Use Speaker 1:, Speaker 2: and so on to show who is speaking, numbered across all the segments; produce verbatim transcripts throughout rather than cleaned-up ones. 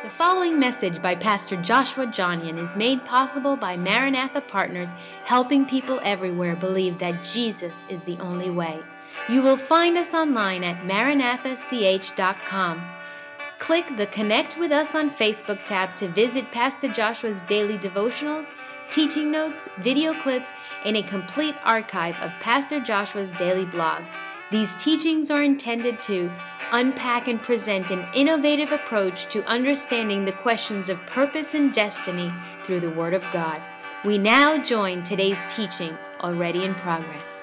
Speaker 1: The following message by Pastor Joshua Johnian is made possible by Maranatha Partners, helping people everywhere believe that Jesus is the only way. You will find us online at maranatha c h dot com. Click the Connect with Us on Facebook tab to visit Pastor Joshua's daily devotionals, teaching notes, video clips, and a complete archive of Pastor Joshua's daily blog. These teachings are intended to unpack and present an innovative approach to understanding the questions of purpose and destiny through the Word of God. We now join today's teaching, already in progress.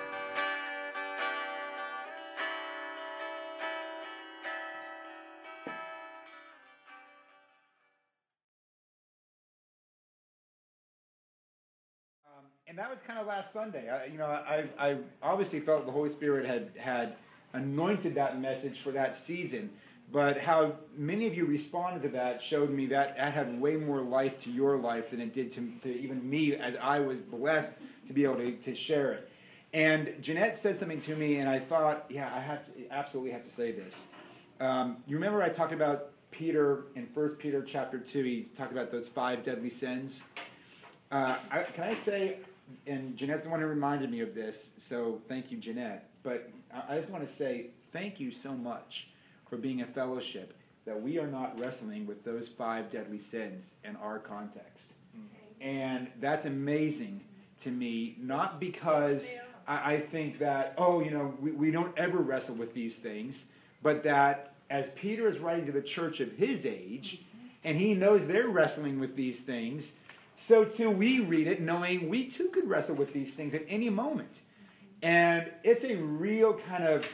Speaker 2: Um, and that was kind of last Sunday. I, you know, I, I obviously felt the Holy Spirit had, had anointed that message for that season. But how many of you responded to that showed me that that had way more life to your life than it did to, to even me, as I was blessed to be able to, to share it. And Jeanette said something to me, and I thought, yeah, I have to, absolutely have to say this. Um, you remember I talked about Peter in First Peter chapter two. He talked about those five deadly sins. Uh, I, can I say, and Jeanette's the one who reminded me of this, so thank you, Jeanette. But I, I just want to say thank you so much for being a fellowship that we are not wrestling with those five deadly sins in our context. Mm-hmm. And that's amazing to me, not because I, I think that, oh, you know, we, we don't ever wrestle with these things, but that as Peter is writing to the church of his age, and he knows they're wrestling with these things, so too we read it knowing we too could wrestle with these things at any moment. And it's a real kind of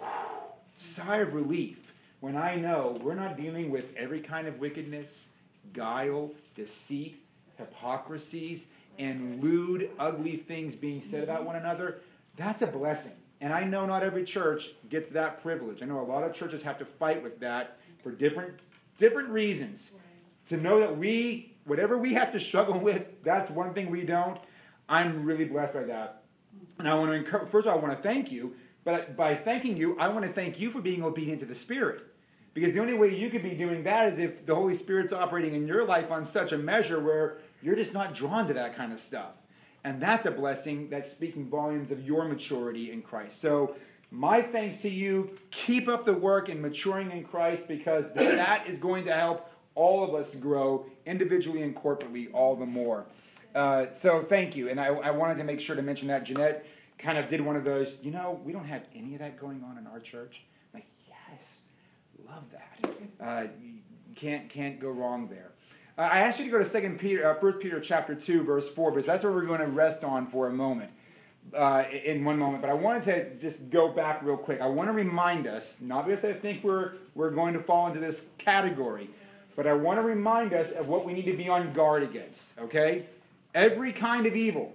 Speaker 2: sigh of relief when I know we're not dealing with every kind of wickedness, guile, deceit, hypocrisies, and lewd, ugly things being said about one another. That's a blessing. And I know not every church gets that privilege. I know a lot of churches have to fight with that for different, different reasons. To know that we, whatever we have to struggle with, that's one thing we don't. I'm really blessed by that. And I want to encourage, first of all, I want to thank you. But by thanking you, I want to thank you for being obedient to the Spirit. Because the only way you could be doing that is if the Holy Spirit's operating in your life on such a measure where you're just not drawn to that kind of stuff. And that's a blessing that's speaking volumes of your maturity in Christ. So my thanks to you. Keep up the work in maturing in Christ, because that is going to help all of us grow individually and corporately all the more. Uh, so thank you. And I, I wanted to make sure to mention that Jeanette kind of did one of those, you know, we don't have any of that going on in our church. I'm like, yes, love that. Uh, you can't can't go wrong there. Uh, I asked you to go to Second Peter, uh, First Peter chapter two, verse four, because that's where we're going to rest on for a moment, uh, in one moment. But I wanted to just go back real quick. I want to remind us, not because I think we're we're going to fall into this category, but I want to remind us of what we need to be on guard against. Okay, every kind of evil.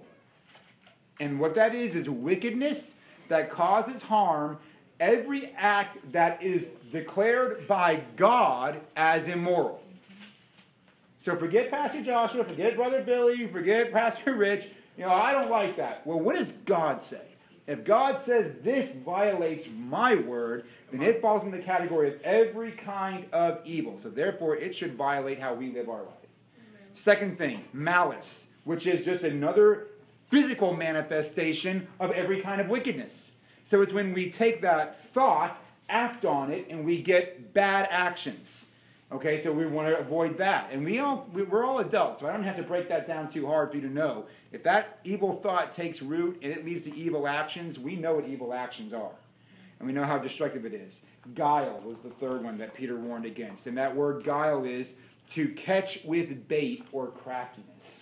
Speaker 2: And what that is, is wickedness that causes harm, every act that is declared by God as immoral. So forget Pastor Joshua, forget Brother Billy, forget Pastor Rich. You know, I don't like that. Well, what does God say? If God says this violates my word, then it falls in the category of every kind of evil. So therefore, it should violate how we live our life. Amen. Second thing, malice, which is just another physical manifestation of every kind of wickedness. So it's when we take that thought, act on it, and we get bad actions. Okay, so we want to avoid that. And we all, we're all adults, so I don't have to break that down too hard for you to know. If that evil thought takes root and it leads to evil actions, we know what evil actions are. And we know how destructive it is. Guile was the third one that Peter warned against. And that word guile is to catch with bait or craftiness.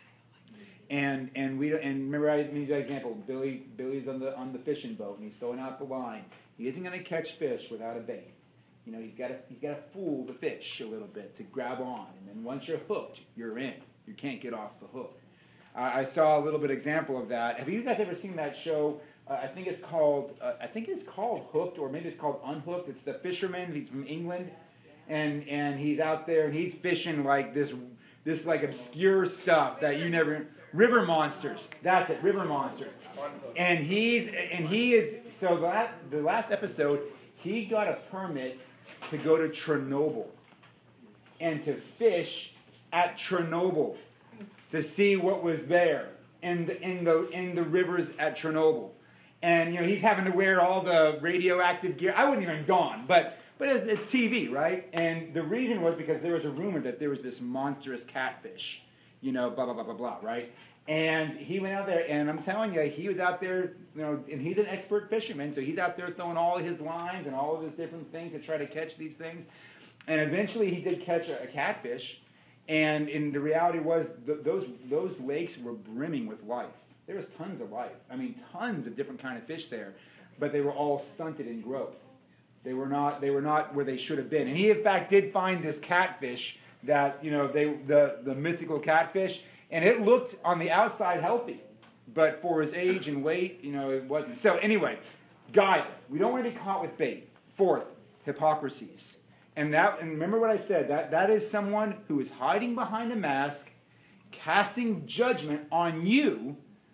Speaker 2: And and we and remember I made that example. Billy Billy's on the on the fishing boat and he's throwing out the line. He isn't going to catch fish without a bait. You know, he's got to he's got to fool the fish a little bit to grab on, and then once you're hooked, you're in. You can't get off the hook. Uh, I saw a little bit example of that. Have you guys ever seen that show? Uh, I think it's called uh, I think it's called Hooked, or maybe it's called Unhooked. It's the fisherman. He's from England, and and he's out there and he's fishing like this this like obscure stuff that you never. River monsters. That's it. River monsters. And he's and he is so that the last episode he got a permit to go to Chernobyl. and to fish at Chernobyl to see what was there in the, in the, in the rivers at Chernobyl. And, you know, he's having to wear all the radioactive gear. I wouldn't even gone, but but it's, it's T V, right? And the reason was because there was a rumor that there was this monstrous catfish, you know, blah, blah, blah, blah, blah, right? And he went out there, and I'm telling you, he was out there, you know, and he's an expert fisherman, so he's out there throwing all of his lines and all of his different things to try to catch these things. And eventually he did catch a, a catfish, and in the reality was th- those those lakes were brimming with life. There was tons of life. I mean, tons of different kind of fish there, but they were all stunted in growth. They were not. They were not where they should have been. And he, in fact, did find this catfish that you know they the the mythical catfish, and it looked on the outside healthy, but for his age and weight, you know, it wasn't. So anyway, guide. We don't want to be caught with bait. Fourth, hypocrisies. And that. And remember what I said. That that is someone who is hiding behind a mask, casting judgment on you.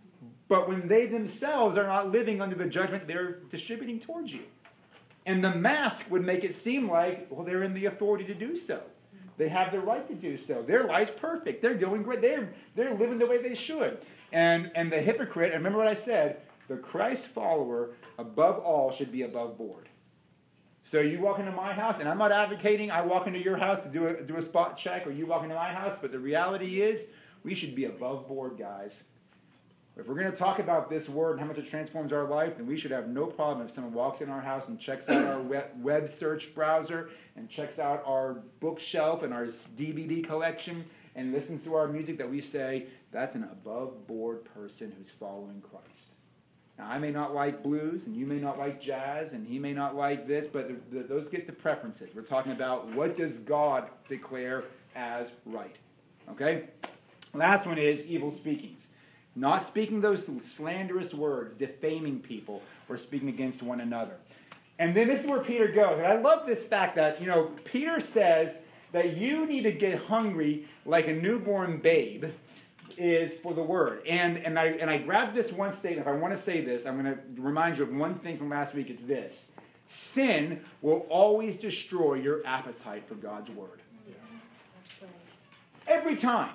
Speaker 2: But when they themselves are not living under the judgment they're distributing towards you. And the mask would make it seem like, well, they're in the authority to do so. They have the right to do so. Their life's perfect. They're doing great. They're, they're living the way they should. And, and the hypocrite, and remember what I said, the Christ follower, above all, should be above board. So you walk into my house, and I'm not advocating I walk into your house to do a, do a spot check, or you walk into my house, but the reality is we should be above board, guys. If we're going to talk about this word and how much it transforms our life, then we should have no problem if someone walks in our house and checks out our web search browser and checks out our bookshelf and our D V D collection and listens to our music, that we say, that's an above-board person who's following Christ. Now, I may not like blues, and you may not like jazz, and he may not like this, but the, the, those get the preferences. We're talking about what does God declare as right. Okay? Last one is evil speakings. Not speaking those slanderous words, defaming people, or speaking against one another. And then this is where Peter goes. And I love this fact that, you know, Peter says that you need to get hungry like a newborn babe is for the word. And and I and I grabbed this one statement. If I want to say this, I'm going to remind you of one thing from last week. It's this. Sin will always destroy your appetite for God's word.
Speaker 1: Yes, that's right.
Speaker 2: Every time.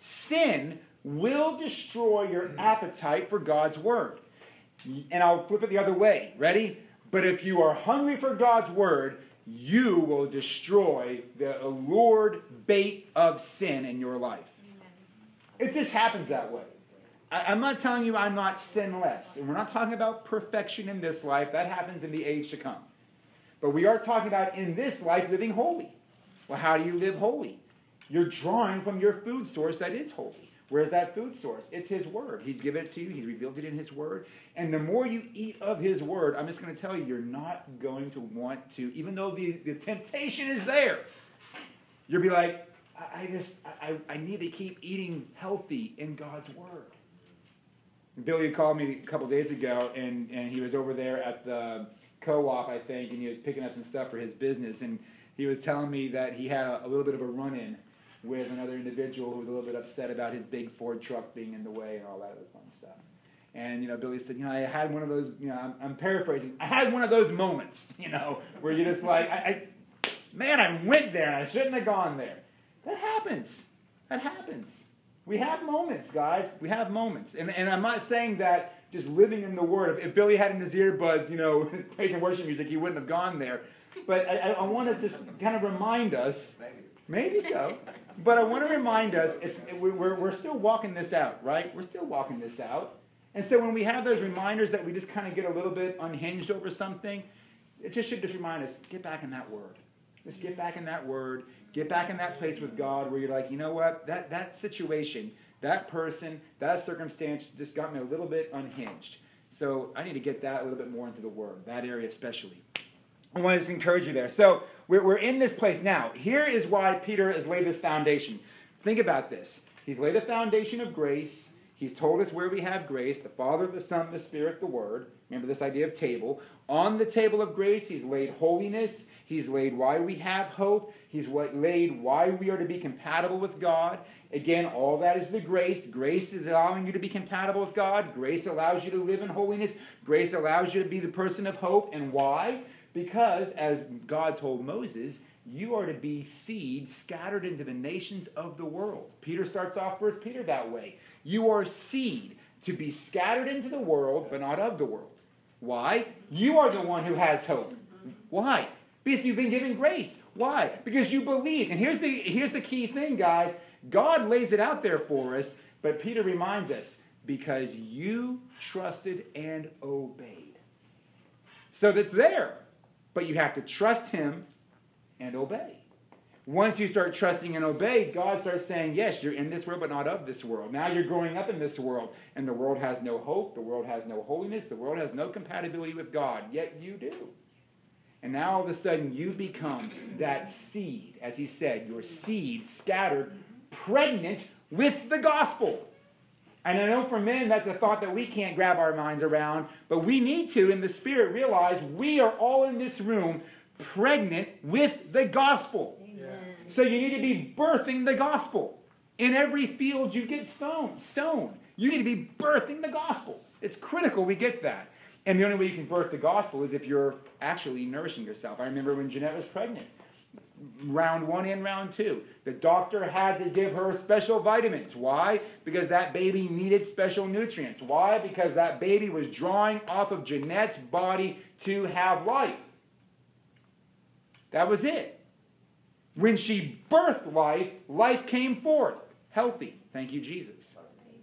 Speaker 2: Sin will destroy your appetite for God's word. And I'll flip it the other way. Ready? But if you are hungry for God's word, you will destroy the allured bait of sin in your life. Amen. It just happens that way. I, I'm not telling you I'm not sinless. And we're not talking about perfection in this life. That happens in the age to come. But we are talking about in this life living holy. Well, how do you live holy? You're drawing from your food source that is holy. Where's that food source? It's His Word. He's given it to you. He's revealed it in His Word. And the more you eat of His Word, I'm just going to tell you, you're not going to want to, even though the, the temptation is there, you'll be like, I, I just, I, I need to keep eating healthy in God's Word. And Billy called me a couple days ago, and, and he was over there at the co-op, I think, and he was picking up some stuff for his business, and he was telling me that he had a, a little bit of a run-in with another individual who was a little bit upset about his big Ford truck being in the way and all that other fun stuff. And, you know, Billy said, you know, I had one of those, you know, I'm, I'm paraphrasing, I had one of those moments, you know, where you're just like, I, I, man, I went there and I shouldn't have gone there. That happens. That happens. We have moments, guys. We have moments. And, and I'm not saying that just living in the Word, if, if Billy had in his earbuds, you know, praise and worship music, he wouldn't have gone there. But I, I want to just kind of remind us, maybe so, but I want to remind us, it's, we're, we're still walking this out, right? We're still walking this out. And so when we have those reminders that we just kind of get a little bit unhinged over something, it just should just remind us, get back in that Word. Just get back in that Word. Get back in that place with God where you're like, you know what? That, that situation, that person, that circumstance just got me a little bit unhinged. So I need to get that a little bit more into the Word, that area especially. I want to just encourage you there. So we're, we're in this place now. Here is why Peter has laid this foundation. Think about this. He's laid a foundation of grace. He's told us where we have grace, the Father, the Son, the Spirit, the Word. Remember this idea of table. On the table of grace, He's laid holiness. He's laid why we have hope. He's laid why we are to be compatible with God. Again, all that is the grace. Grace is allowing you to be compatible with God. Grace allows you to live in holiness. Grace allows you to be the person of hope. And why? Because, as God told Moses, you are to be seed scattered into the nations of the world. Peter starts off First Peter that way. You are seed to be scattered into the world, but not of the world. Why? You are the one who has hope. Why? Because you've been given grace. Why? Because you believe. And here's the, here's the key thing, guys. God lays it out there for us, but Peter reminds us, because you trusted and obeyed. So that's there, but you have to trust him and obey. Once you start trusting and obey, God starts saying, yes, you're in this world, but not of this world. Now you're growing up in this world, and the world has no hope, the world has no holiness, the world has no compatibility with God, yet you do. And now all of a sudden you become that seed, as he said, your seed scattered, pregnant with the gospel. And I know for men that's a thought that we can't grab our minds around, but we need to, in the Spirit, realize we are all in this room pregnant with the gospel. Amen. So you need to be birthing the gospel. In every field you get sown, sown. You need to be birthing the gospel. It's critical we get that. And the only way you can birth the gospel is if you're actually nourishing yourself. I remember when Jeanette was pregnant, round one and round two, the doctor had to give her special vitamins. Why? Because that baby needed special nutrients. Why? Because that baby was drawing off of Jeanette's body to have life. That was it. When she birthed life, life came forth, healthy. Thank you, Jesus.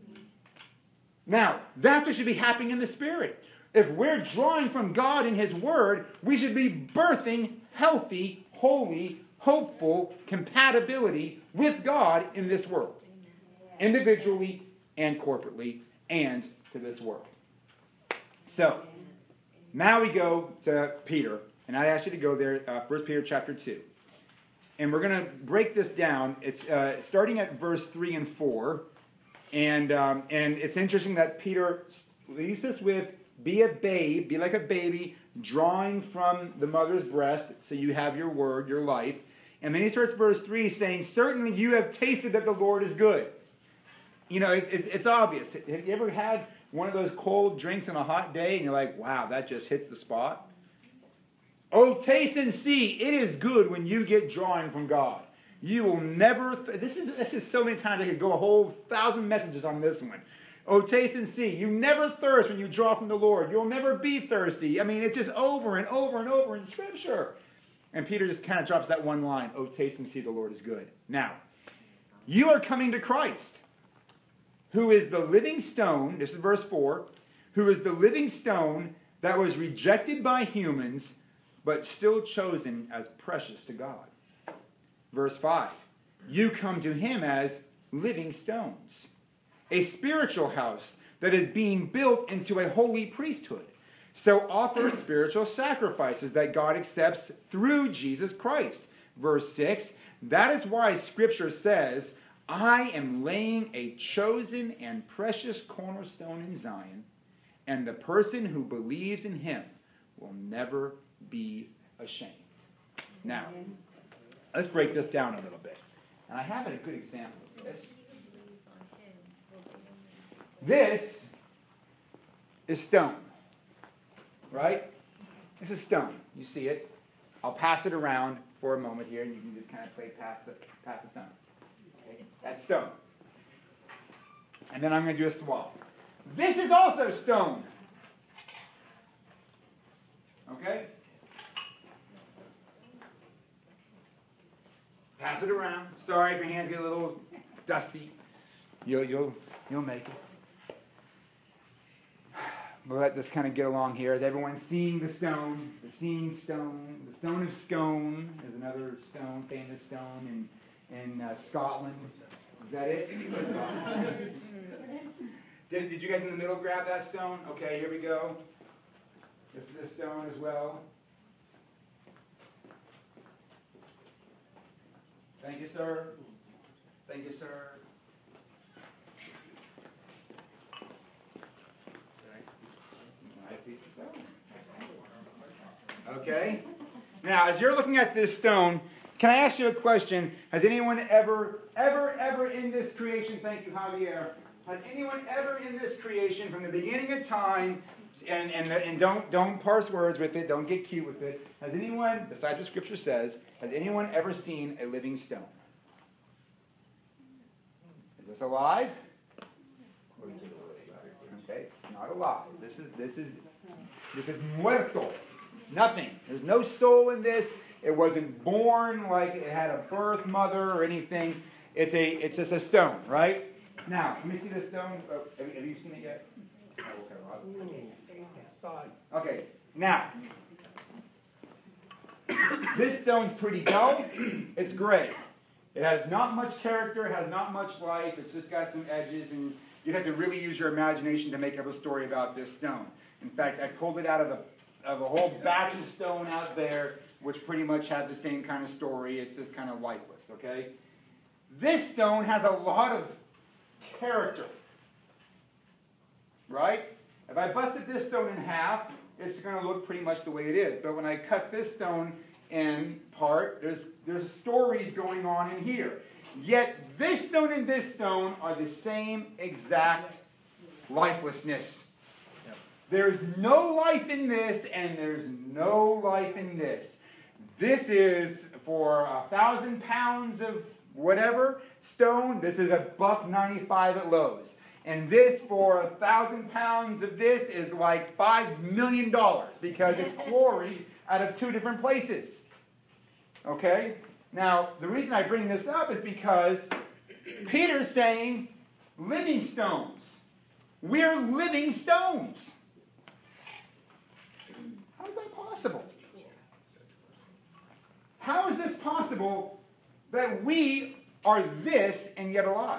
Speaker 2: Now, that's what should be happening in the Spirit. If we're drawing from God and his word, we should be birthing healthy, holy, hopeful compatibility with God in this world. Individually and corporately and to this world. So, now we go to Peter. And I ask you to go there, uh, First Peter chapter two. And we're going to break this down. It's uh, starting at verse three and four. And, um, and it's interesting that Peter leaves us with, be a babe, be like a baby, drawing from the mother's breast, so you have your word, your life. And then he starts verse three saying, certainly you have tasted that the Lord is good. You know, it, it, it's obvious. Have you ever had one of those cold drinks on a hot day and you're like, wow, that just hits the spot? Oh, taste and see, it is good when you get drawing from God. You will never, th- this is this is so many times I could go a whole thousand messages on this one. Oh, taste and see. You never thirst when you draw from the Lord. You'll never be thirsty. I mean, it's just over and over and over in Scripture. And Peter just kind of drops that one line, oh, taste and see the Lord is good. Now, you are coming to Christ, who is the living stone, this is verse four, who is the living stone that was rejected by humans, but still chosen as precious to God. Verse five, you come to him as living stones, a spiritual house that is being built into a holy priesthood. So offer spiritual sacrifices that God accepts through Jesus Christ. Verse six, that is why Scripture says, I am laying a chosen and precious cornerstone in Zion, and the person who believes in him will never be ashamed. Now, let's break this down a little bit. And I have a good example of this. This is stone, right? This is stone. You see it. I'll pass it around for a moment here, and you can just kind of play past the, past the stone. Okay? That's stone. And then I'm going to do a swap. This is also stone. Okay? Pass it around. Sorry if your hands get a little dusty. You'll, you'll, you'll make it. We'll let this kind of get along here. As everyone's seeing the stone, the seeing stone, the stone of Scone is another stone, famous stone in, in uh, Scotland. Is that it? did, did you guys in the middle grab that stone? Okay, here we go. This is the stone as well. Thank you, sir. Thank you, sir. Okay? Now, as you're looking at this stone, can I ask you a question? Has anyone ever, ever, ever in this creation, thank you, Javier, has anyone ever in this creation, from the beginning of time, and, and, and don't, don't parse words with it. Don't get cute with it. Has anyone, besides what Scripture says, has anyone ever seen a living stone? Is this alive? Okay, it's not alive. This is, this is, this is muerto. It's nothing. There's no soul in this. It wasn't born like it had a birth mother or anything. It's a, it's just a stone, right? Now, let me see this stone. Oh, have, have you seen it yet? Okay, now, this stone's pretty dull. It's gray. It has not much character. It has not much life. It's just got some edges, and you have to really use your imagination to make up a story about this stone. In fact, I pulled it out of, the, of a whole batch of stone out there, which pretty much had the same kind of story. It's just kind of lifeless, okay? This stone has a lot of character, right? If I busted this stone in half, it's going to look pretty much the way it is. But when I cut this stone in part, there's, there's stories going on in here. Yet this stone and this stone are the same exact lifelessness. Yep. There's no life in this, and there's no life in this. This is for a thousand pounds of whatever stone. This is a buck ninety-five at Lowe's. And this, for a thousand pounds of this, is like five million dollars because it's quarried out of two different places. Okay? Now, the reason I bring this up is because Peter's saying, living stones. We're living stones. How is that possible? How is this possible that we are this and yet alive?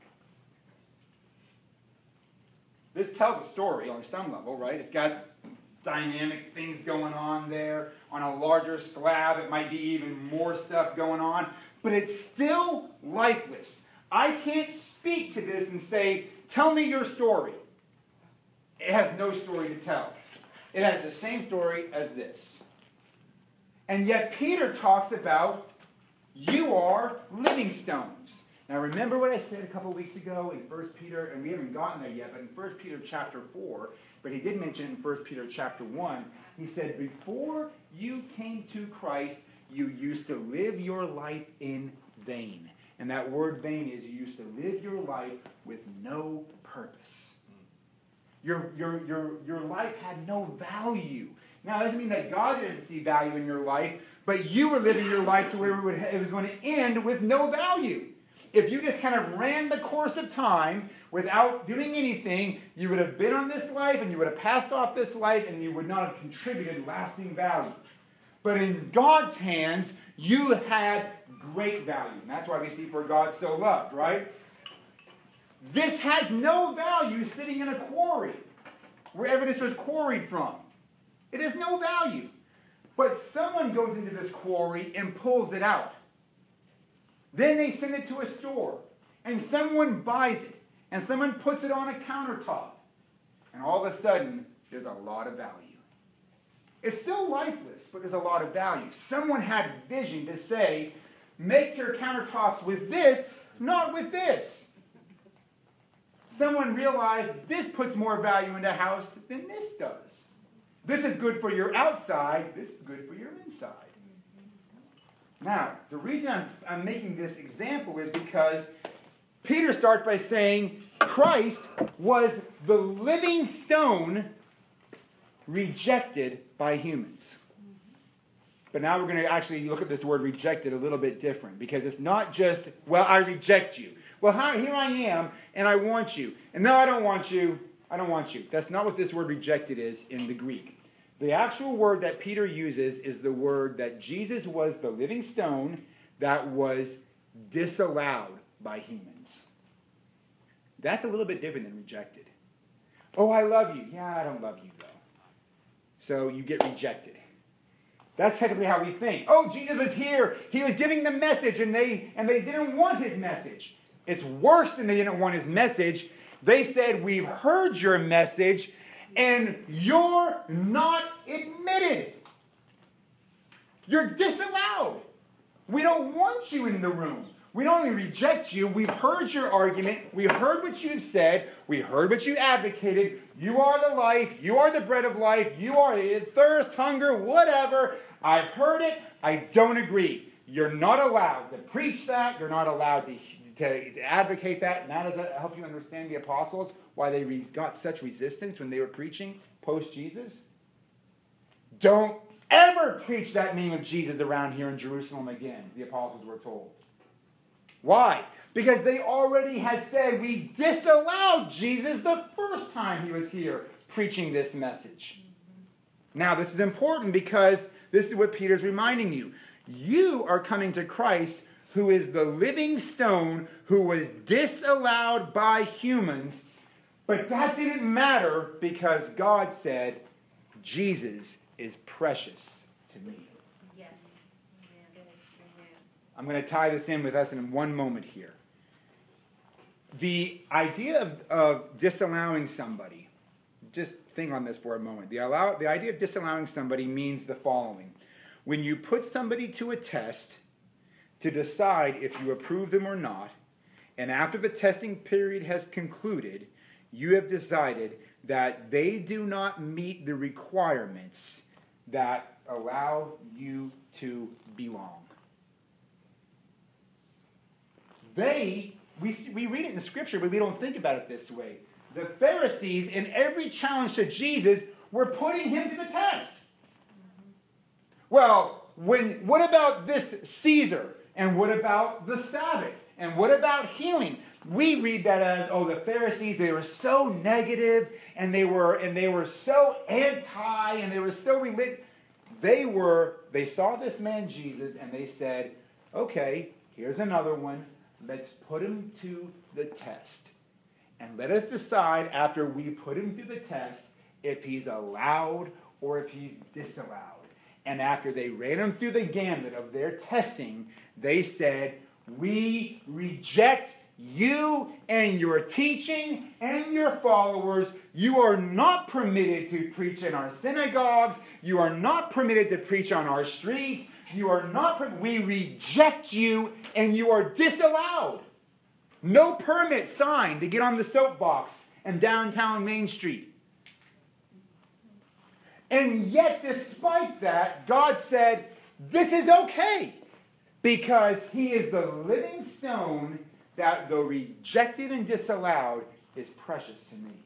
Speaker 2: This tells a story on some level, right? It's got dynamic things going on there. On a larger slab, it might be even more stuff going on. But it's still lifeless. I can't speak to this and say, tell me your story. It has no story to tell. It has the same story as this. And yet Peter talks about, you are living stones. Now remember what I said a couple weeks ago in First Peter, and we haven't gotten there yet, but in First Peter chapter four, but he did mention in First Peter chapter one, he said, before you came to Christ, you used to live your life in vain. And that word vain is you used to live your life with no purpose. Your, your, your, your life had no value. Now, it doesn't mean that God didn't see value in your life, but you were living your life to where it, would, it was going to end with no value. If you just kind of ran the course of time without doing anything, you would have been on this life and you would have passed off this life and you would not have contributed lasting value. But in God's hands, you had great value. And that's why we see for God so loved, right? This has no value sitting in a quarry, wherever this was quarried from. It has no value. But someone goes into this quarry and pulls it out. Then they send it to a store, and someone buys it, and someone puts it on a countertop, and all of a sudden, there's a lot of value. It's still lifeless, but there's a lot of value. Someone had vision to say, make your countertops with this, not with this. Someone realized this puts more value in the house than this does. This is good for your outside, this is good for your inside. Now, the reason I'm, I'm making this example is because Peter starts by saying Christ was the living stone rejected by humans. But now we're going to actually look at this word rejected a little bit different, because it's not just, well, I reject you. Well, hi, here I am, and I want you. And no, I don't want you. I don't want you. That's not what this word rejected is in the Greek. The actual word that Peter uses is the word that Jesus was the living stone that was disallowed by humans. That's a little bit different than rejected. Oh, I love you. Yeah, I don't love you, though. So you get rejected. That's technically how we think. Oh, Jesus was here. He was giving the message, and they, and they didn't want his message. It's worse than they didn't want his message. They said, we've heard your message, and you're not admitted. You're disallowed. We don't want you in the room. We don't only reject you, we've heard your argument, we heard what you've said, we heard what you advocated. You are the life, you are the bread of life, you are thirst, hunger, whatever. I've heard it, I don't agree. You're not allowed to preach that, you're not allowed to, to, to advocate that. Now does that help you understand the apostles, why they re- got such resistance when they were preaching post-Jesus? Don't ever preach that name of Jesus around here in Jerusalem again, the apostles were told. Why? Because they already had said we disallowed Jesus the first time he was here preaching this message. Now, this is important because this is what Peter's reminding you. You are coming to Christ, who is the living stone, who was disallowed by humans, but that didn't matter because God said, Jesus is precious to me.
Speaker 1: Yes.
Speaker 2: I'm going to tie this in with us in one moment here. The idea of, of disallowing somebody, just think on this for a moment. The, allow, the idea of disallowing somebody means the following. When you put somebody to a test to decide if you approve them or not, and after the testing period has concluded, you have decided that they do not meet the requirements that allow you to belong. They, we, we read it in Scripture, but we don't think about it this way. The Pharisees, in every challenge to Jesus, were putting him to the test. Well, when, what about this Caesar? And what about the Sabbath? And what about healing? We read that as, oh, the Pharisees, they were so negative, and they were, and they were so anti, and they were so religious. They were, they saw this man Jesus, and they said, okay, here's another one. Let's put him to the test. And let us decide after we put him through the test if he's allowed or if he's disallowed. And after they ran him through the gambit of their testing, they said, we reject you and your teaching and your followers. You are not permitted to preach in our synagogues. You are not permitted to preach on our streets. You are not, per- we reject you and you are disallowed. No permit signed to get on the soapbox in downtown Main Street. And yet, despite that, God said, this is okay. Because he is the living stone that, though rejected and disallowed, is precious to me.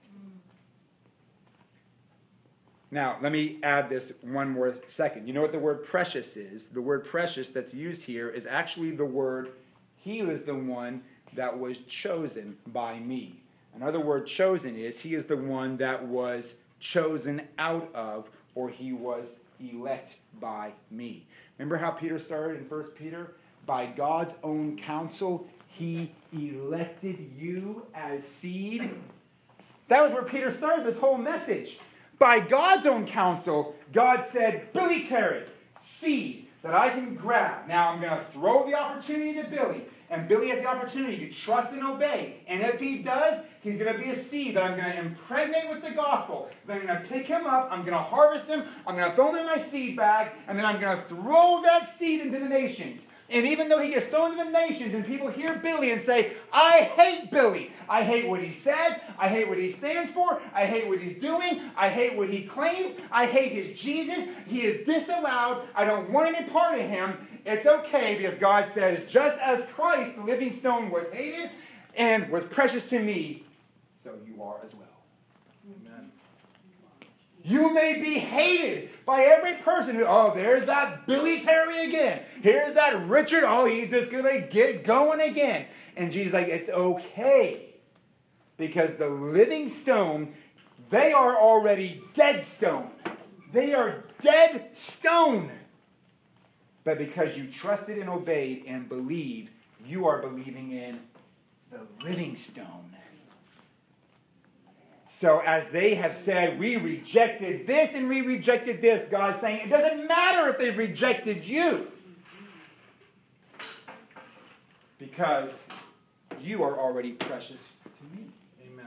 Speaker 2: Now, let me add this one more second. You know what the word precious is? The word precious that's used here is actually the word, he was the one that was chosen by me. Another word chosen is, he is the one that was chosen out of, or he was elect by me. Remember how Peter started in First Peter? By God's own counsel, he elected you as seed. That was where Peter started this whole message. By God's own counsel, God said, Billy Terry, seed that I can grab. Now I'm going to throw the opportunity to Billy. And Billy has the opportunity to trust and obey. And if he does, he's going to be a seed that I'm going to impregnate with the gospel. Then I'm going to pick him up. I'm going to harvest him. I'm going to throw him in my seed bag. And then I'm going to throw that seed into the nations. And even though he gets thrown into the nations and people hear Billy and say, I hate Billy. I hate what he says. I hate what he stands for. I hate what he's doing. I hate what he claims. I hate his Jesus. He is disallowed. I don't want any part of him. It's okay because God says, just as Christ, the living stone, was hated and was precious to me, so you are as well. Amen. You may be hated by every person who, oh, there's that Billy Terry again. Here's that Richard. Oh, he's just going to get going again. And Jesus is like, it's okay. Because the living stone, they are already dead stone. They are dead stone. But because you trusted and obeyed and believed, you are believing in the living stone. So as they have said, we rejected this and we rejected this, God's saying, it doesn't matter if they've rejected you. Because you are already precious to me.
Speaker 3: Amen.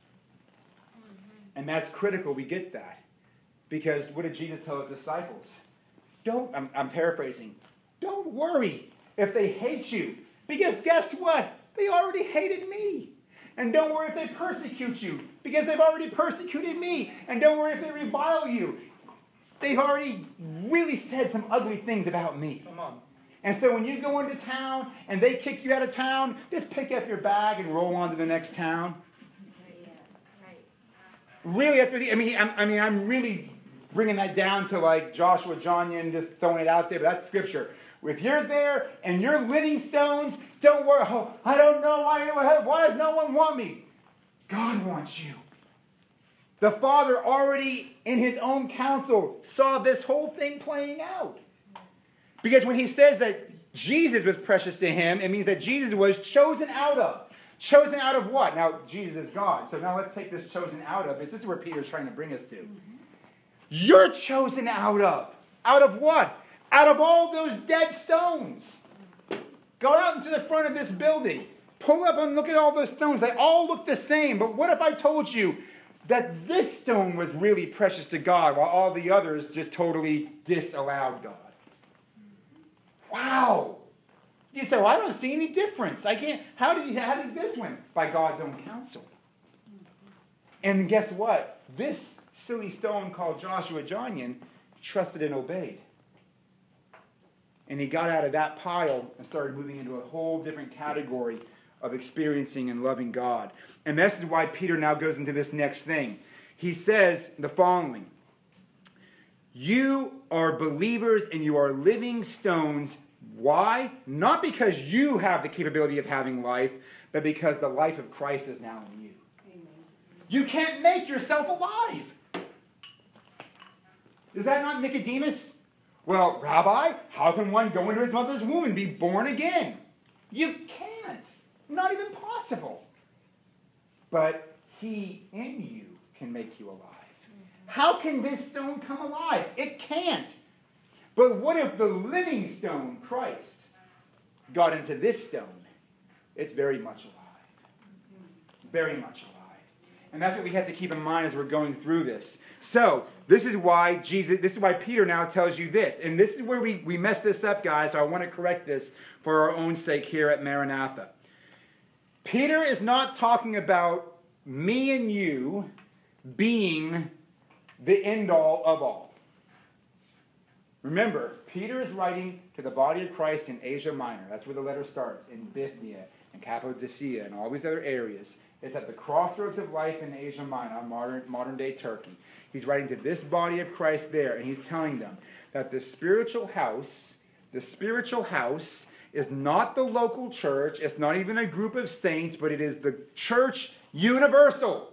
Speaker 2: And that's critical, we get that. Because what did Jesus tell his disciples? Don't, I'm, I'm paraphrasing, don't worry if they hate you. Because guess what? They already hated me. And don't worry if they persecute you, because they've already persecuted me. And don't worry if they revile you. They've already really said some ugly things about me.
Speaker 3: Come on.
Speaker 2: And so when you go into town and they kick you out of town, just pick up your bag and roll on to the next town.
Speaker 1: Yeah, right.
Speaker 2: Really, that's what he, I mean, I'm, I mean, I'm really bringing that down to like Joshua Johnian, just throwing it out there, but that's scripture. If you're there and you're living stones, don't worry. Oh, I don't know why. Why does no one want me? God wants you. The Father already in his own counsel saw this whole thing playing out. Because when he says that Jesus was precious to him, it means that Jesus was chosen out of. Chosen out of what? Now, Jesus is God. So now let's take this chosen out of. This is where Peter's trying to bring us to. You're chosen out of. Out of what? Out of all those dead stones. Go out into the front of this building. Pull up and look at all those stones. They all look the same. But what if I told you that this stone was really precious to God while all the others just totally disallowed God? Wow. You say, well, I don't see any difference. I can't. How did, you, how did this one? By God's own counsel. And guess what? This silly stone called Joshua Johnian trusted and obeyed. And he got out of that pile and started moving into a whole different category of experiencing and loving God. And this is why Peter now goes into this next thing. He says the following. You are believers and you are living stones. Why? Not because you have the capability of having life, but because the life of Christ is now in you. Amen. You can't make yourself alive. Is that not Nicodemus? Well, Rabbi, how can one go into his mother's womb and be born again? You can't. Not even possible. But he in you can make you alive. How can this stone come alive? It can't. But what if the living stone, Christ, got into this stone? It's very much alive. Very much alive. And that's what we have to keep in mind as we're going through this. So, this is why Jesus, this is why Peter now tells you this. And this is where we, we mess this up, guys, so I want to correct this for our own sake here at Maranatha. Peter is not talking about me and you being the end-all of all. Remember, Peter is writing to the body of Christ in Asia Minor. That's where the letter starts, in Bithynia and Cappadocia and all these other areas. It's at the crossroads of life in Asia Minor, modern, modern-day Turkey. He's writing to this body of Christ there, and he's telling them that the spiritual house, the spiritual house is not the local church, it's not even a group of saints, but it is the church universal.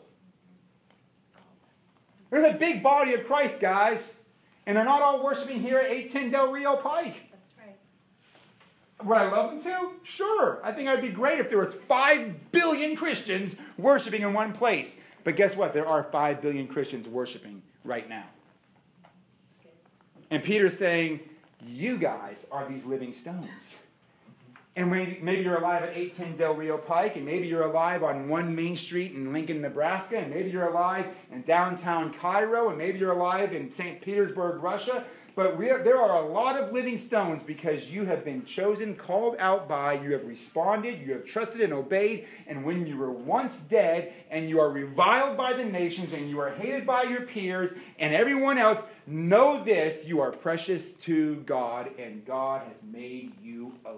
Speaker 2: There's a big body of Christ, guys. And they're not all worshiping here at eight ten Del Rio Pike.
Speaker 1: That's right.
Speaker 2: Would I love them to? Sure. I think it would be great if there was five billion Christians worshiping in one place. But guess what? There are five billion Christians worshiping right now.
Speaker 1: That's good.
Speaker 2: And Peter's saying, you guys are these living stones. And maybe, maybe you're alive at eight ten Del Rio Pike, and maybe you're alive on one Main Street in Lincoln, Nebraska, and maybe you're alive in downtown Cairo, and maybe you're alive in Saint Petersburg, Russia. But we are, there are a lot of living stones because you have been chosen, called out by, you have responded, you have trusted and obeyed, and when you were once dead, and you are reviled by the nations, and you are hated by your peers, and everyone else, know this, you are precious to God, and God has made you alive.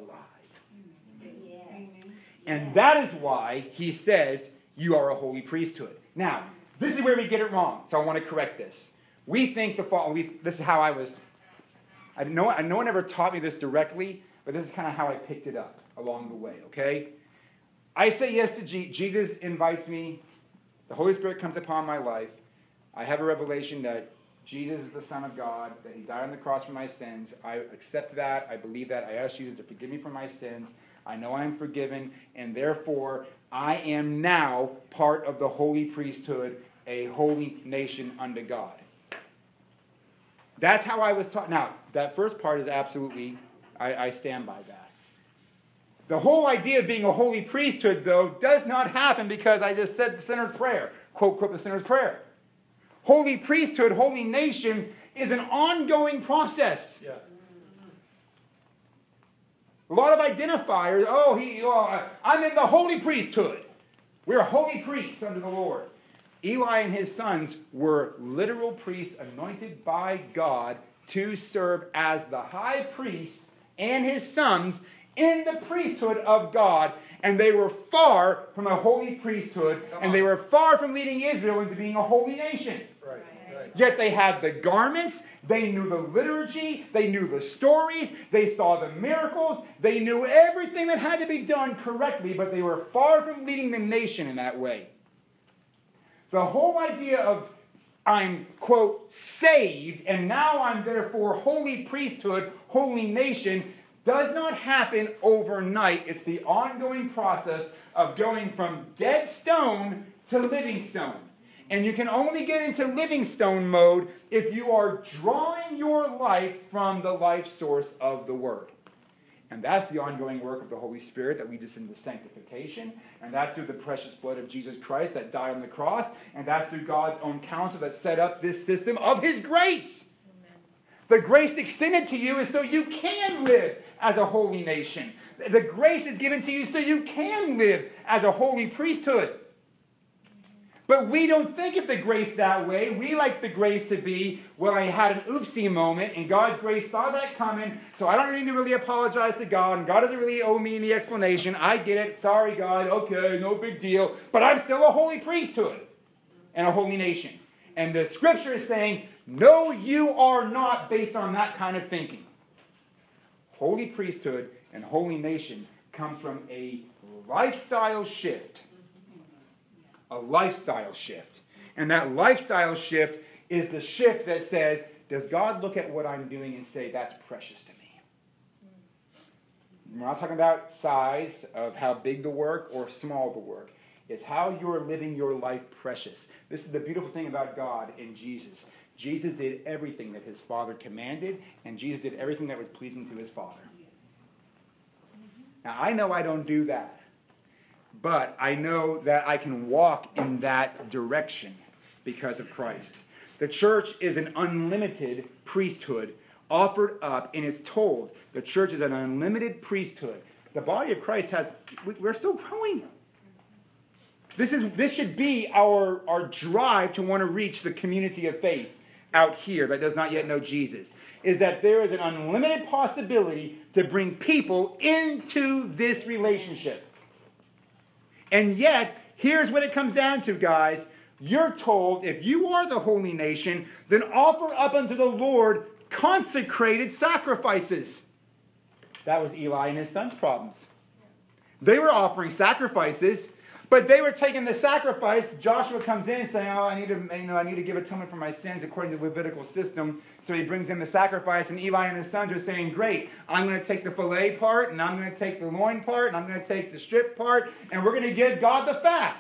Speaker 2: And that is why he says you are a holy priesthood. Now, this is where we get it wrong, so I want to correct this. We think the fall, at least this is how I was, I know, no one ever taught me this directly, but this is kind of how I picked it up along the way, okay? I say yes to Jesus. Jesus invites me. The Holy Spirit comes upon my life. I have a revelation that Jesus is the Son of God, that he died on the cross for my sins. I accept that. I believe that. I ask Jesus to forgive me for my sins. I know I am forgiven, and therefore I am now part of the holy priesthood, a holy nation unto God. That's how I was taught. Now, that first part is absolutely, I, I stand by that. The whole idea of being a holy priesthood, though, does not happen because I just said the sinner's prayer. Quote, quote, the sinner's prayer. Holy priesthood, holy nation is an ongoing process.
Speaker 3: Yes.
Speaker 2: A lot of identifiers. Oh, he, oh, I'm in the holy priesthood. We're holy priests under the Lord. Eli and his sons were literal priests anointed by God to serve as the high priest and his sons in the priesthood of God. And they were far from a holy priesthood, and they were far from leading Israel into being a holy nation.
Speaker 3: Right, right.
Speaker 2: Yet they had the garments, they knew the liturgy, they knew the stories, they saw the miracles, they knew everything that had to be done correctly, but they were far from leading the nation in that way. The whole idea of I'm, quote, saved, and now I'm therefore holy priesthood, holy nation, does not happen overnight. It's the ongoing process of going from dead stone to living stone. And you can only get into living stone mode if you are drawing your life from the life source of the Word. And that's the ongoing work of the Holy Spirit that leads us into sanctification. And that's through the precious blood of Jesus Christ that died on the cross. And that's through God's own counsel that set up this system of His grace. Amen. The grace extended to you is so you can live as a holy nation. The grace is given to you so you can live as a holy priesthood. But we don't think of the grace that way. We like the grace to be, well, I had an oopsie moment, and God's grace saw that coming, so I don't need to really apologize to God, and God doesn't really owe me any explanation. I get it. Sorry, God. Okay, no big deal. But I'm still a holy priesthood and a holy nation. And the Scripture is saying, no, you are not, based on that kind of thinking. Holy priesthood and holy nation comes from a lifestyle shift. A lifestyle shift. And that lifestyle shift is the shift that says, does God look at what I'm doing and say, that's precious to me? We're not talking about size of how big the work or small the work. It's how you're living your life precious. This is the beautiful thing about God in Jesus. Jesus did everything that his Father commanded, and Jesus did everything that was pleasing to his Father. Now, I know I don't do that. But I know that I can walk in that direction because of Christ. The church is an unlimited priesthood offered up, and it's told the church is an unlimited priesthood. The body of Christ has, we're still growing. This is this should be our, our drive to want to reach the community of faith out here that does not yet know Jesus, is that there is an unlimited possibility to bring people into this relationship. And yet, here's what it comes down to, guys. You're told, if you are the holy nation, then offer up unto the Lord consecrated sacrifices. That was Eli and his sons' problems. They were offering sacrifices, but they were taking the sacrifice. Joshua comes in saying, oh, I need to, you know, I need to give atonement for my sins according to the Levitical system. So he brings in the sacrifice, and Eli and his sons are saying, great, I'm going to take the fillet part, and I'm going to take the loin part, and I'm going to take the strip part, and we're going to give God the fat.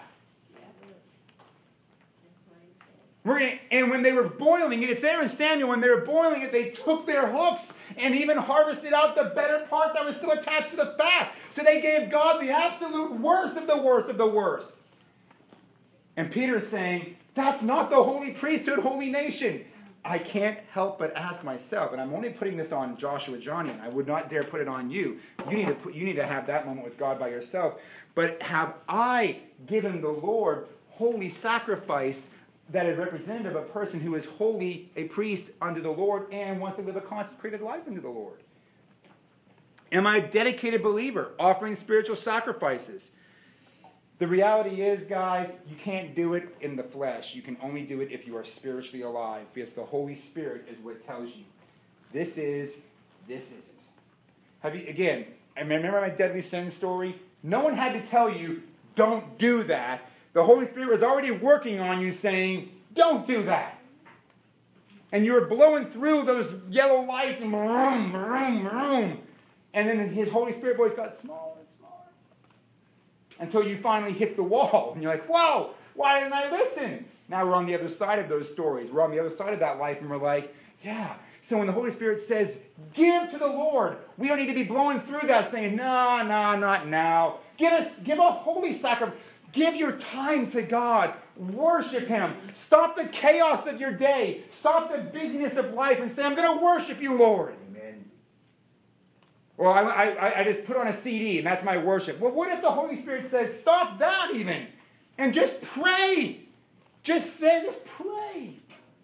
Speaker 2: We're gonna, and when they were boiling it, it's there in Samuel, when they were boiling it, they took their hooks and even harvested out the better part that was still attached to the fat. So they gave God the absolute worst of the worst of the worst. And Peter is saying, that's not the holy priesthood, holy nation. I can't help but ask myself, and I'm only putting this on Joshua Johnian. I would not dare put it on you. You need to put, you need to have that moment with God by yourself. But have I given the Lord holy sacrifice that is representative of a person who is holy, a priest unto the Lord, and wants to live a consecrated life unto the Lord? Am I a dedicated believer offering spiritual sacrifices? The reality is, guys, you can't do it in the flesh. You can only do it if you are spiritually alive, because the Holy Spirit is what tells you, this is, this isn't. Have you, again, I remember my deadly sin story? No one had to tell you, don't do that. The Holy Spirit was already working on you saying, don't do that. And you were blowing through those yellow lights and vroom, vroom, vroom. And then his Holy Spirit voice got smaller and smaller. Until you finally hit the wall. And you're like, whoa, why didn't I listen? Now we're on the other side of those stories. We're on the other side of that life, and we're like, yeah. So when the Holy Spirit says, give to the Lord, we don't need to be blowing through that saying, no, no, not now. Give us, give a holy sacrifice. Give your time to God. Worship Him. Stop the chaos of your day. Stop the busyness of life and say, I'm going to worship you, Lord.
Speaker 3: Amen.
Speaker 2: Or I, I, I just put on a C D and that's my worship. Well, what if the Holy Spirit says, stop that even, and just pray? Just say, just pray.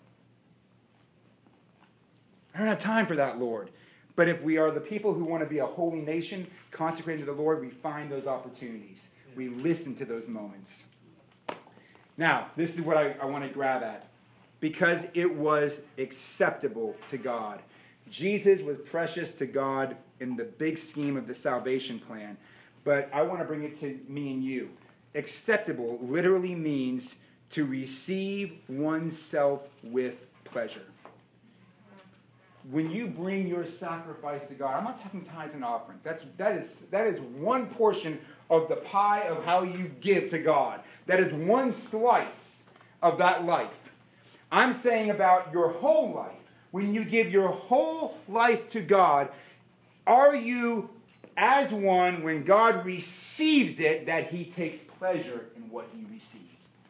Speaker 2: I don't have time for that, Lord. But if we are the people who want to be a holy nation, consecrated to the Lord, we find those opportunities. We listen to those moments. Now, this is what I, I want to grab at. Because it was acceptable to God. Jesus was precious to God in the big scheme of the salvation plan. But I want to bring it to me and you. Acceptable literally means to receive oneself with pleasure. When you bring your sacrifice to God, I'm not talking tithes and offerings. That's, that is, that is one portion of the pie of how you give to God. That is one slice of that life. I'm saying about your whole life. When you give your whole life to God, are you as one when God receives it that he takes pleasure in what he received?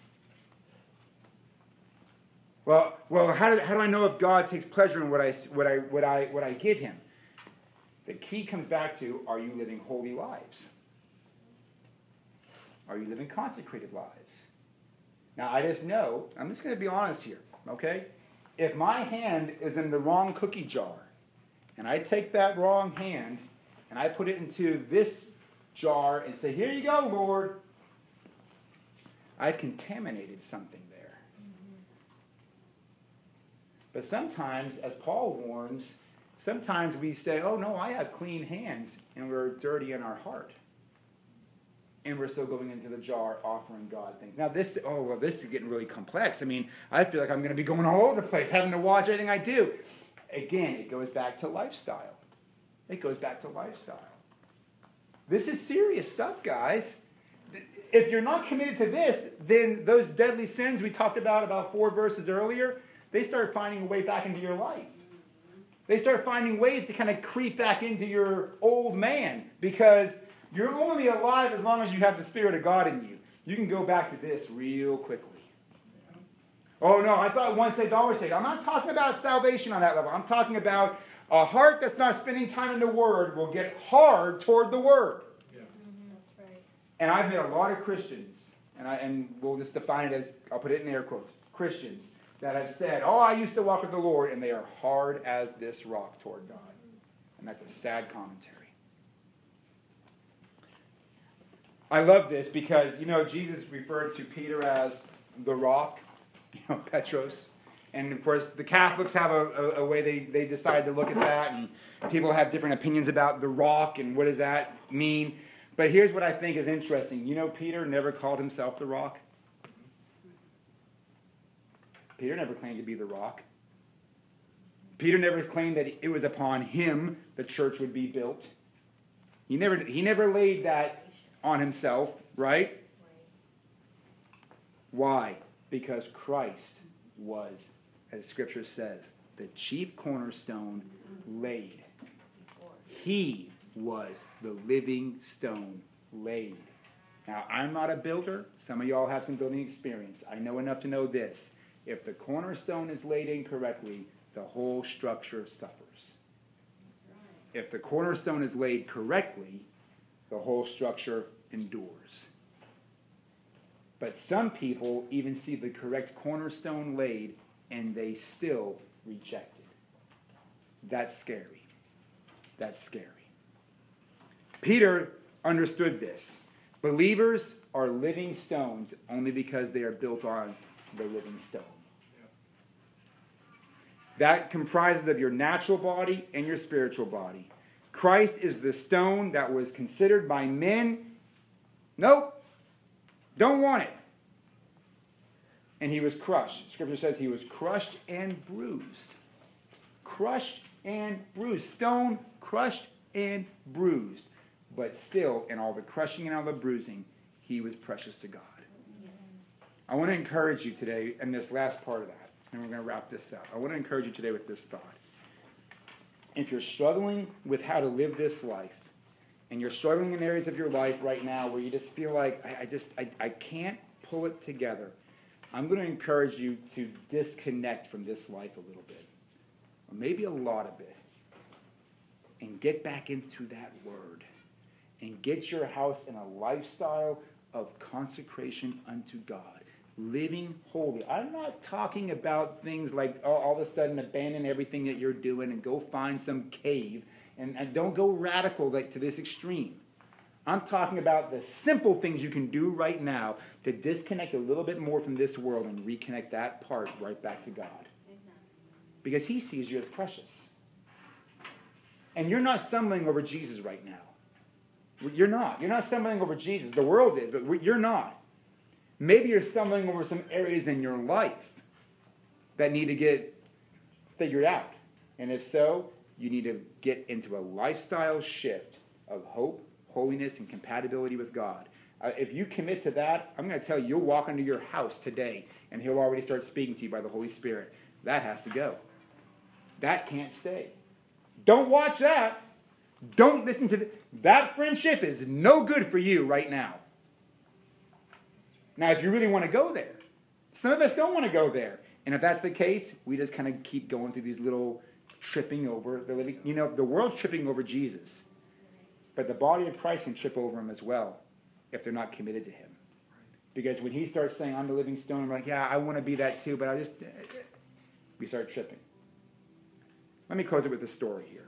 Speaker 2: Well, well, how do, how do I know if God takes pleasure in what I, what I, what I, what I give him? The key comes back to, are you living holy lives? Are you living consecrated lives? Now, I just know, I'm just going to be honest here, okay? If my hand is in the wrong cookie jar, and I take that wrong hand, and I put it into this jar and say, here you go, Lord, I've contaminated something there. But sometimes, as Paul warns, sometimes we say, oh, no, I have clean hands, and we're dirty in our heart. And we're still going into the jar offering God things. Now, this, oh, well, this is getting really complex. I mean, I feel like I'm going to be going all over the place, having to watch everything I do. Again, it goes back to lifestyle. It goes back to lifestyle. This is serious stuff, guys. If you're not committed to this, then those deadly sins we talked about about four verses earlier, they start finding a way back into your life. They start finding ways to kind of creep back into your old man because you're only alive as long as you have the Spirit of God in you. You can go back to this real quickly. Oh, no, I thought once saved, always saved. I'm not talking about salvation on that level. I'm talking about a heart that's not spending time in the Word will get hard toward the Word.
Speaker 3: Yeah.
Speaker 1: Mm-hmm, that's right.
Speaker 2: And I've met a lot of Christians, and, I, and we'll just define it as, I'll put it in air quotes, Christians that have said, oh, I used to walk with the Lord, and they are hard as this rock toward God. And that's a sad commentary. I love this because, you know, Jesus referred to Peter as the rock, you know, Petros. And, of course, the Catholics have a, a, a way they, they decide to look at that, and people have different opinions about the rock and what does that mean. But here's what I think is interesting. You know, Peter never called himself the rock. Peter never claimed to be the rock. Peter never claimed that it was upon him the church would be built. He never, he never laid that on himself, right? Why? Because Christ was, as Scripture says, the chief cornerstone laid. He was the living stone laid. Now, I'm not a builder. Some of y'all have some building experience. I know enough to know this. If the cornerstone is laid incorrectly, the whole structure suffers. If the cornerstone is laid correctly, the whole structure endures. But some people even see the correct cornerstone laid and they still reject it. That's scary. That's scary. Peter understood this. Believers are living stones only because they are built on the living stone. That comprises of your natural body and your spiritual body. Christ is the stone that was considered by men. Nope. Don't want it. And he was crushed. Scripture says he was crushed and bruised. Crushed and bruised. Stone crushed and bruised. But still, in all the crushing and all the bruising, he was precious to God. I want to encourage you today in this last part of that. And we're going to wrap this up. I want to encourage you today with this thought. If you're struggling with how to live this life, and you're struggling in areas of your life right now where you just feel like, I, I just, I, I can't pull it together, I'm going to encourage you to disconnect from this life a little bit. Or maybe a lot of it. and get back into that word. And get your house in a lifestyle of consecration unto God. Living holy. I'm not talking about things like oh, all of a sudden abandon everything that you're doing and go find some cave. And, and don't go radical like to this extreme. I'm talking about the simple things you can do right now to disconnect a little bit more from this world and reconnect that part right back to God. Amen. Because he sees you as precious. And you're not stumbling over Jesus right now. You're not. You're not stumbling over Jesus. The world is, but you're not. Maybe you're stumbling over some areas in your life that need to get figured out. And if so, you need to get into a lifestyle shift of hope, holiness, and compatibility with God. Uh, if you commit to that, I'm going to tell you, you'll walk into your house today, and he'll already start speaking to you by the Holy Spirit. That has to go. That can't stay. Don't watch that. Don't listen to the, that friendship is no good for you right now. Now, if you really want to go there, some of us don't want to go there. And if that's the case, we just kind of keep going through these little tripping over. The living, you know, the world's tripping over Jesus. But the body of Christ can trip over him as well if they're not committed to him. Because when he starts saying, I'm the living stone, I'm like, yeah, I want to be that too, but I just, we start tripping. Let me close it with a story here.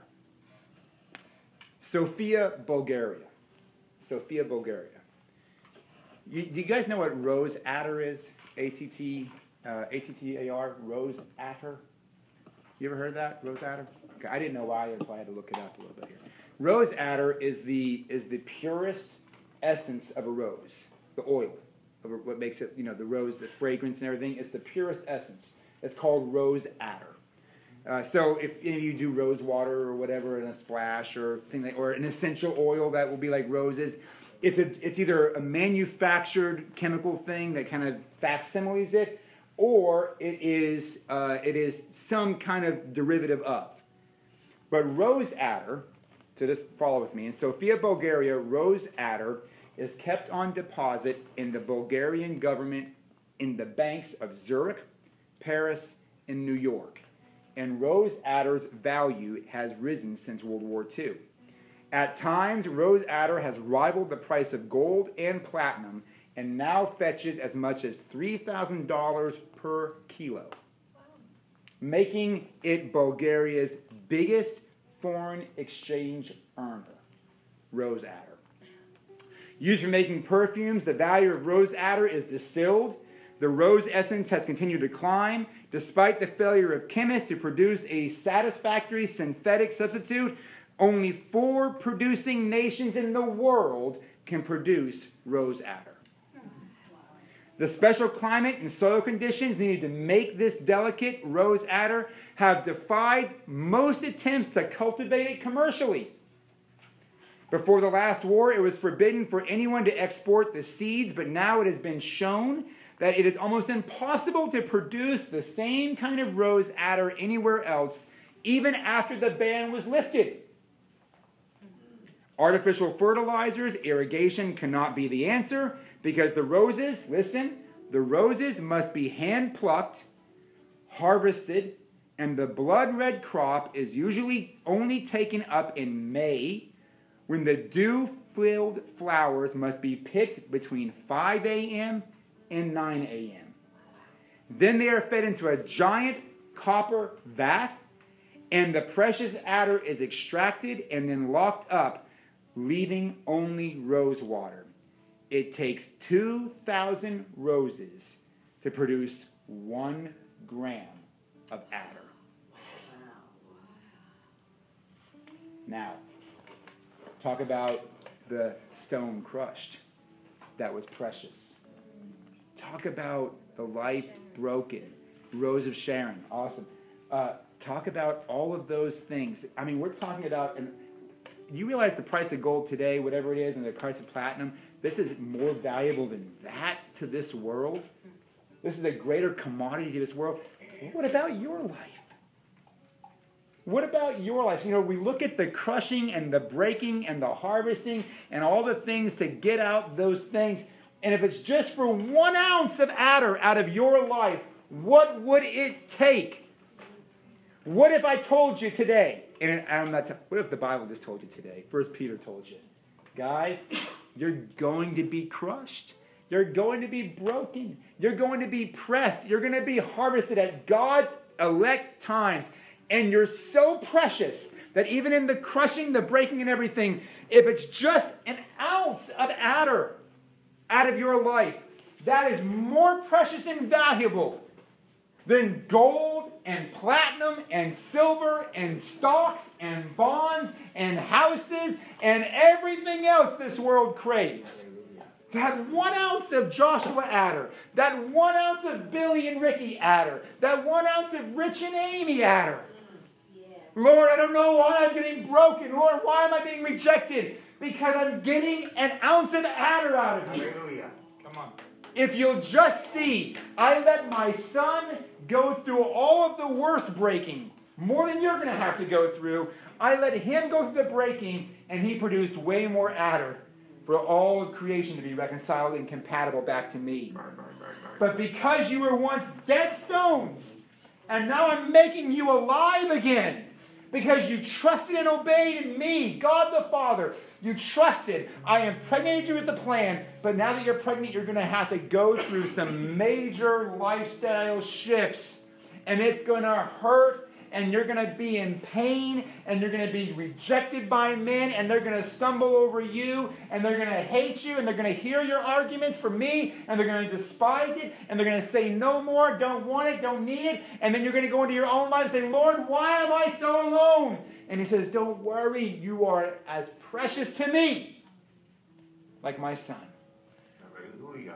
Speaker 2: Sofia, Bulgaria. Sofia, Bulgaria. You, do you guys know what rose adder is? A T T, uh, A T T A R, rose adder. You ever heard of that, rose adder? Okay, I didn't know why, so I had to look it up a little bit here. Rose adder is the is the purest essence of a rose, the oil of a, what makes it, you know, the rose, the fragrance and everything. It's the purest essence. It's called rose adder. Uh, so if any of you do rose water or whatever in a splash or thing like, or an essential oil that will be like roses, it's a, it's either a manufactured chemical thing that kind of facsimiles it, or it is uh, it is some kind of derivative of. But rose adder, so just follow with me. In Sofia, Bulgaria, rose adder is kept on deposit in the Bulgarian government in the banks of Zurich, Paris, and New York. And rose adder's value has risen since World War Two. At times, rose adder has rivaled the price of gold and platinum and now fetches as much as three thousand dollars per kilo, making it Bulgaria's biggest foreign exchange earner. Rose adder. Used for making perfumes, the value of rose adder is distilled. The rose essence has continued to climb. Despite the failure of chemists to produce a satisfactory synthetic substitute, only four producing nations in the world can produce rose adder. The special climate and soil conditions needed to make this delicate rose adder have defied most attempts to cultivate it commercially. Before the last war, it was forbidden for anyone to export the seeds, but now it has been shown that it is almost impossible to produce the same kind of rose adder anywhere else, even after the ban was lifted. Artificial fertilizers, irrigation cannot be the answer, because the roses, listen, the roses must be hand-plucked, harvested, and the blood-red crop is usually only taken up in May, when the dew-filled flowers must be picked between five a.m. and nine a.m. Then they are fed into a giant copper vat, and the precious adder is extracted and then locked up, leaving only rose water. It takes two thousand roses to produce one gram of adder. Now, talk about the stone crushed that was precious. Talk about the life broken. Rose of Sharon, awesome. Uh, talk about all of those things. I mean, we're talking about, and you realize the price of gold today, whatever it is, and the price of platinum, this is more valuable than that to this world. This is a greater commodity to this world. What about your life? What about your life? You know, we look at the crushing and the breaking and the harvesting and all the things to get out those things. And if it's just for one ounce of adder out of your life, what would it take? What if I told you today, And I'm not. T- what if the Bible just told you today? First Peter told you, guys, you're going to be crushed. You're going to be broken. You're going to be pressed. You're going to be harvested at God's elect times. And you're so precious that even in the crushing, the breaking, and everything, if it's just an ounce of adder out of your life, that is more precious and valuable than gold and platinum and silver and stocks and bonds and houses and everything else this world craves. That one ounce of Joshua Adder, that one ounce of Billy and Ricky Adder, that one ounce of Rich and Amy Adder. Lord, I don't know why I'm getting broken. Lord, why am I being rejected? Because I'm getting an ounce of adder out of you.
Speaker 3: Hallelujah. Come on.
Speaker 2: If you'll just see, I let my son go through all of the worst breaking, more than you're going to have to go through. I let him go through the breaking, and he produced way more adder for all of creation to be reconciled and compatible back to me. But because you were once dead stones, and now I'm making you alive again, because you trusted and obeyed in me, God the Father. You trusted. I impregnated you with the plan, but now that you're pregnant, you're going to have to go through some major lifestyle shifts. And it's going to hurt, and you're going to be in pain, and you're going to be rejected by men, and they're going to stumble over you, and they're going to hate you, and they're going to hear your arguments for me, and they're going to despise it, and they're going to say no more, don't want it, don't need it, and then you're going to go into your own life and say, Lord, why am I so alone? And he says, don't worry, you are as precious to me like my son.
Speaker 3: Hallelujah.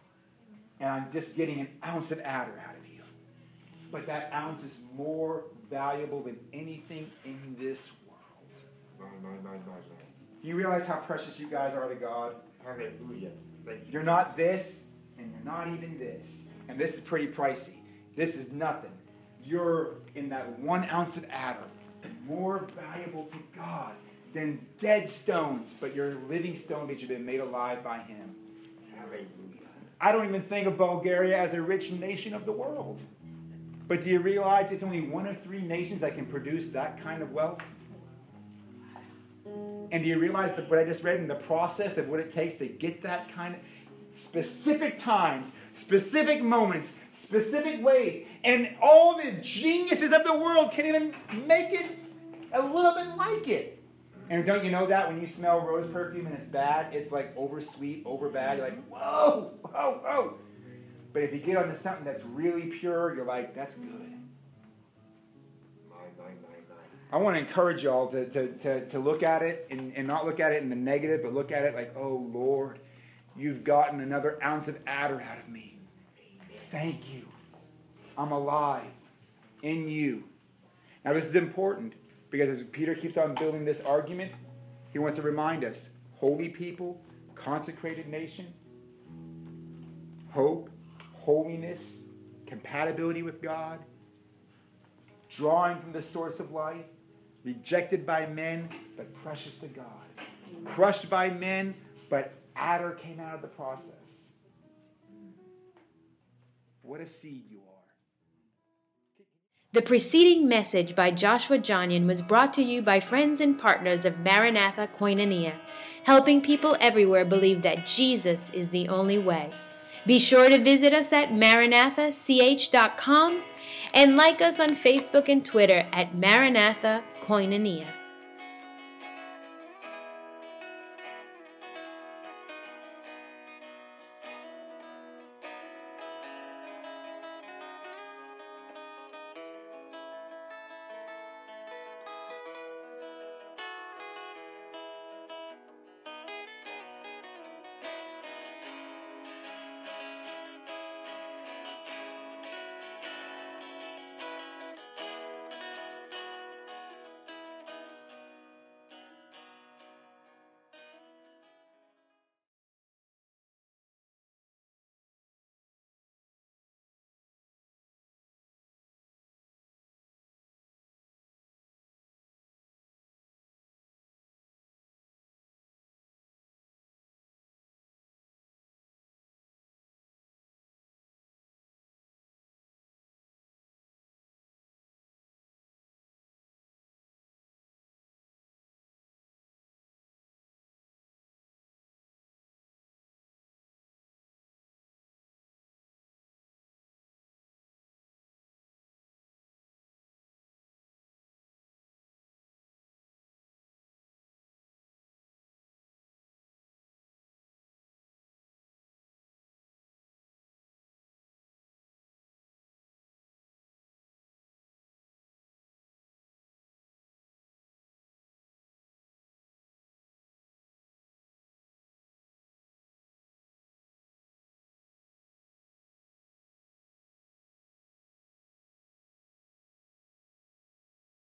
Speaker 2: And I'm just getting an ounce of adder out of you. But that ounce is more valuable than anything in this world. Do you realize how precious you guys are to God?
Speaker 3: Hallelujah.
Speaker 2: You're not this, and you're not even this. And this is pretty pricey. This is nothing. You're in that one ounce of adder, more valuable to God than dead stones, but you're living stone because you've been made alive by him.
Speaker 3: Hallelujah.
Speaker 2: I don't even think of Bulgaria as a rich nation of the world. But do you realize it's only one of three nations that can produce that kind of wealth? And do you realize that what I just read in the process of what it takes to get that kind of specific times, specific moments, specific ways, and all the geniuses of the world can even make it a little bit like it. And don't you know that when you smell rose perfume and it's bad, it's like over sweet, over bad. You're like, whoa, whoa, whoa. But if you get onto something that's really pure, you're like, that's good. I want to encourage y'all to, to, to, to look at it and, and not look at it in the negative, but look at it like, oh, Lord, you've gotten another ounce of adder out of me. Thank you. I'm alive in you. Now, this is important because as Peter keeps on building this argument, he wants to remind us, holy people, consecrated nation, hope, holiness, compatibility with God, drawing from the source of life, rejected by men, but precious to God. Crushed by men, but adder came out of the process. What a seed you are.
Speaker 1: The preceding message by Joshua Johnian was brought to you by friends and partners of Maranatha Koinonia, helping people everywhere believe that Jesus is the only way. Be sure to visit us at maranatha c h dot com and like us on Facebook and Twitter at Maranatha Koinonia.